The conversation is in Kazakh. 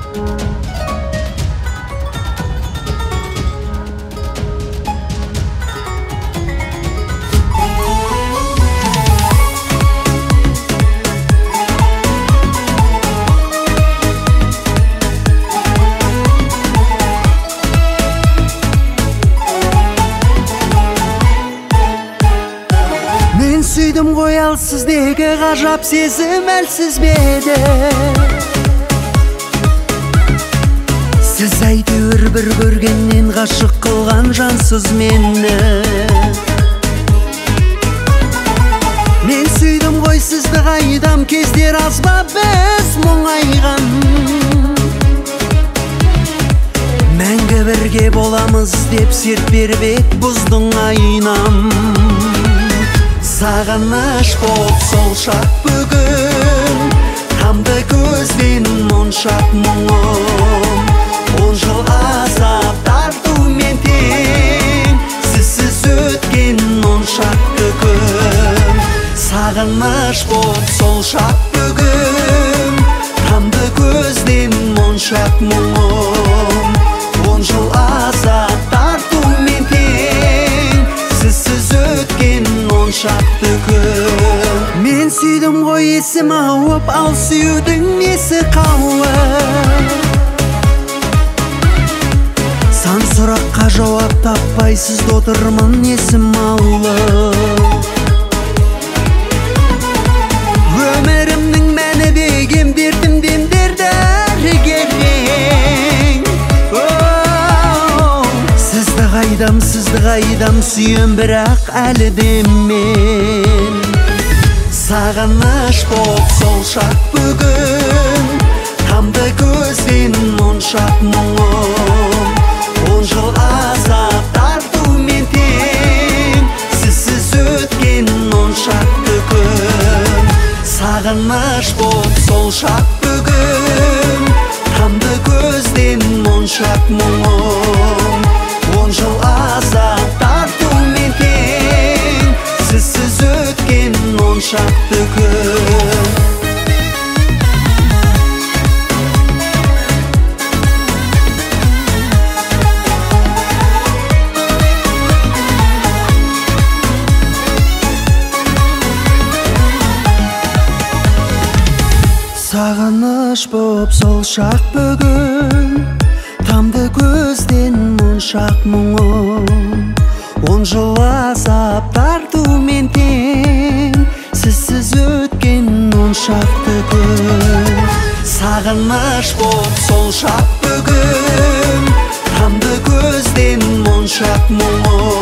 Сүйдім ғой ал сіздегі ғажап сезім әлсіз бе еді? Сіз әйтеуір бір көргеннен ғашық қылған жансыз мені. Мен сүйдім ғой сізді қайдам, кездер аз ба біз мұңайған. Мәңгі бірге боламыз деп серт беріп ек бұздың айнам. Сағыныш боп сол шақ бүгін, тамды көзден моншақ мұңым. 10 жыл азап тартумен тең, сізсіз өткен моншақты күн. Сағыныш боп сол шақ бүгін, тамды көзден моншақ мұңым. 10 жыл азап тартумен тең, сізсіз өткен моншақты күн. Мен сүйдім ғой есім ауып, ал сүюдің несі қауіп? Сан сұраққа жауап таппайсыз отырмын есім алып. Өмірімнің мәні бегем дертімден дәрігерің. Сізді қайдам сүйем, бірақ әлі де мен. Сағыныш боп сол шақ бүгін, тамды көзден моншақ мұңым. 10 жыл азап тартумен тең, сізсіз өткен моншақты күн. Сағыныш боп сол шақ бүгін, тамды көзден моншақ мұңым. 10 жыл азап тартумен тең, сізсіз өткен моншақты күн. Сағыныш боп сол шақ бүгін, тамды көзден моншақ мұңым. 10 жыл азап тартумен тең, сізсіз өткен моншақты күн. Сағыныш боп сол шақ бүгін, тамды көзден моншақ мұңым.